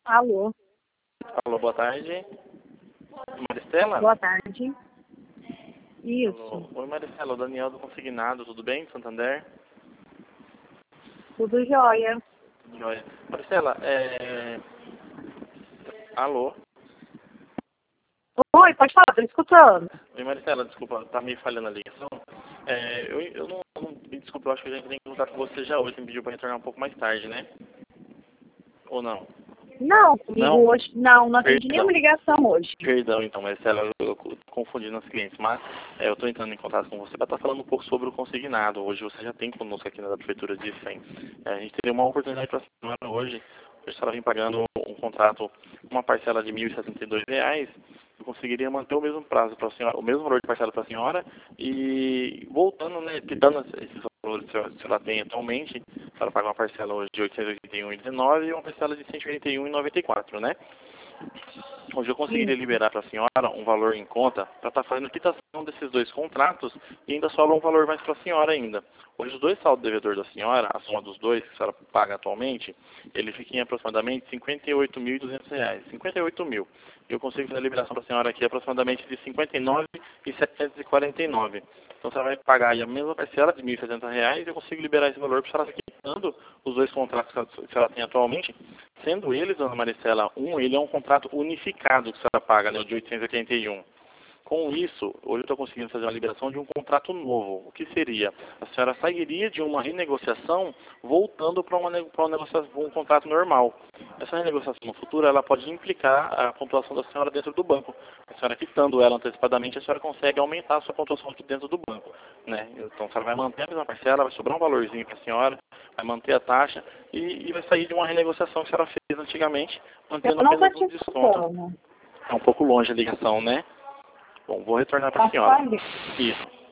Alô, Alô, boa tarde. Maristela? boa tarde. Alô. Isso, Oi, Maristela, o Daniel do Consignado, tudo bem? Santander? tudo jóia. Joia. Maristela, Alô? Oi, pode falar, tô escutando. Oi, Maristela, desculpa, tá meio falhando a ligação. Eu me desculpa, eu acho que a gente tem que contar com você já hoje, você me pediu pra retornar um pouco mais tarde, né? Ou não? Não, comigo Não? hoje, não atendi nenhuma Perdão. ligação hoje. Perdão, então, Marcela, eu confundi nos clientes, mas eu estou entrando em contato com você para estar falando um pouco sobre o consignado. Hoje você já tem conosco aqui na Prefeitura de Ifem. A gente teria uma oportunidade para a senhora hoje. A senhora vem pagando um contrato, uma parcela de R$ 1.072, eu conseguiria manter o mesmo prazo para a senhora, o mesmo valor de parcela para a senhora e voltando, né, quitando esses valores que a senhora tem atualmente, a senhora paga uma parcela hoje de R$ 881,19 e uma parcela de R$ 181,94, né? Hoje eu conseguiria Isso. liberar para a senhora um valor em conta para estar fazendo a quitação desses dois contratos e ainda sobra um valor mais para a senhora ainda. Hoje os dois saldos devedor da senhora, a soma dos dois que a senhora paga atualmente, ele fica em aproximadamente R$ 58.200. 58 mil. E eu consigo fazer a liberação para a senhora aqui aproximadamente de R$ 59.749. Então você vai pagar aí a mesma parcela de R$ 1.070 e eu consigo liberar esse valor para a senhora quitando os dois contratos que a senhora tem atualmente. Sendo eles, dona Maricela, ele é um contrato unificado que a senhora paga, né, o de 881. Com isso, hoje eu estou conseguindo fazer uma liberação de um contrato novo. O que seria? A senhora sairia de uma renegociação voltando para um contrato normal. Essa renegociação no futuro, ela pode implicar a pontuação da senhora dentro do banco. A senhora quitando ela antecipadamente, a senhora consegue aumentar a sua pontuação aqui dentro do banco, né? Então a senhora vai manter a mesma parcela, vai sobrar um valorzinho para a senhora, vai manter a taxa e vai sair de uma renegociação que a senhora fez antigamente, Eu mantendo não tô apenas te um desconto. escutando. É um pouco longe a ligação, né? Bom, vou retornar para a Tá senhora. falhando. Isso.